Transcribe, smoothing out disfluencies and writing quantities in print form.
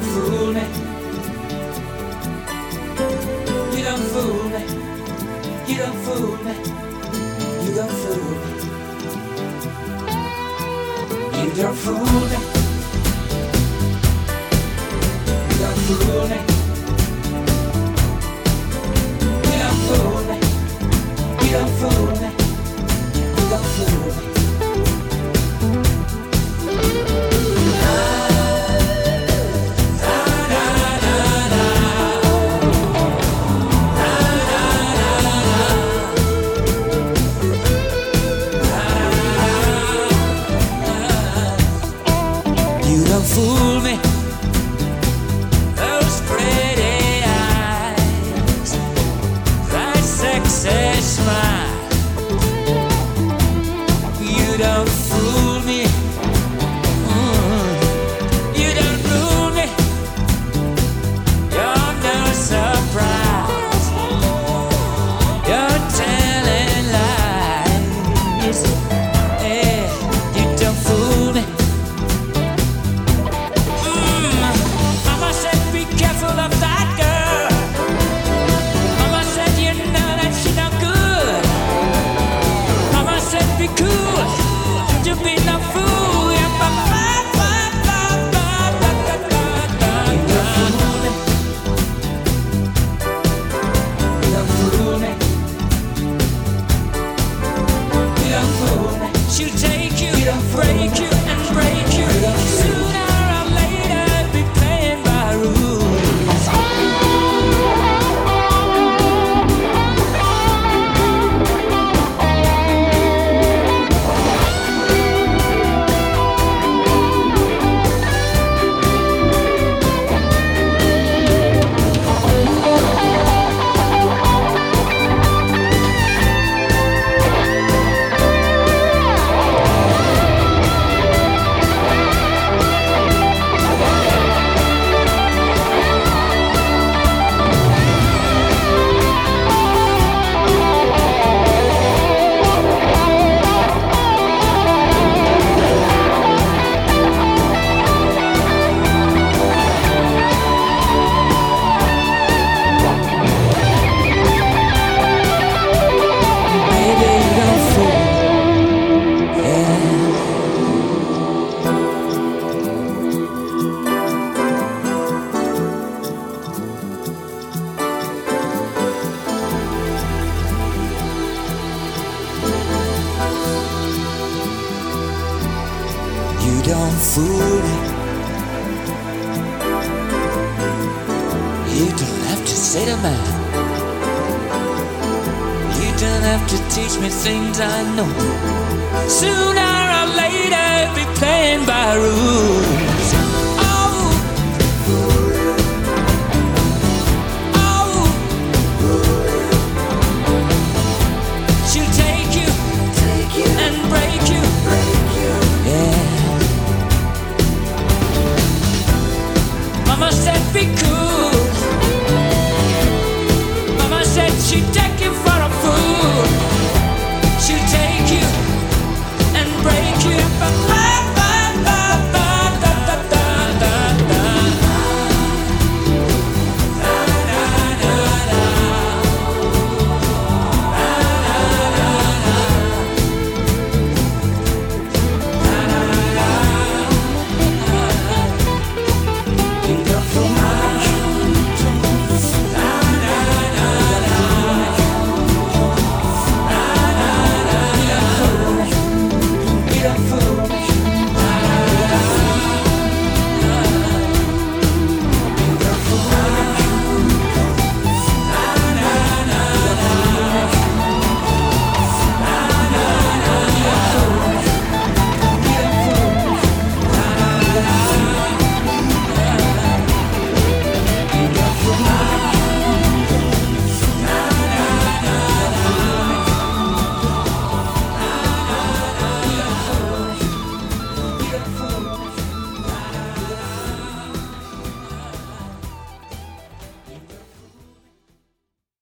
don't fool me. You don't fool me. You don't fool me. You don't fool me. You don't fool me. You don't fool me. You don't fool me. You don't fool me. You don't fool me. You don't fool me. Those pretty eyes, that sexy smile. You don't fool me. You don't fool me. You're no surprise. You're telling lies. Yeah, you don't fool me. Mama said be careful of that girl. Mama said you know that she no good. Mama said be cool, you be no fool. Yeah, You don't fool me. You don't fool me. She'll take you, break you, and break you. Sooner or later, be playing by rules. Baby, you don't fool. Yeah. You don't fool me. You don't have to say to man. You don't have to teach me things I know. Sooner or later, be playing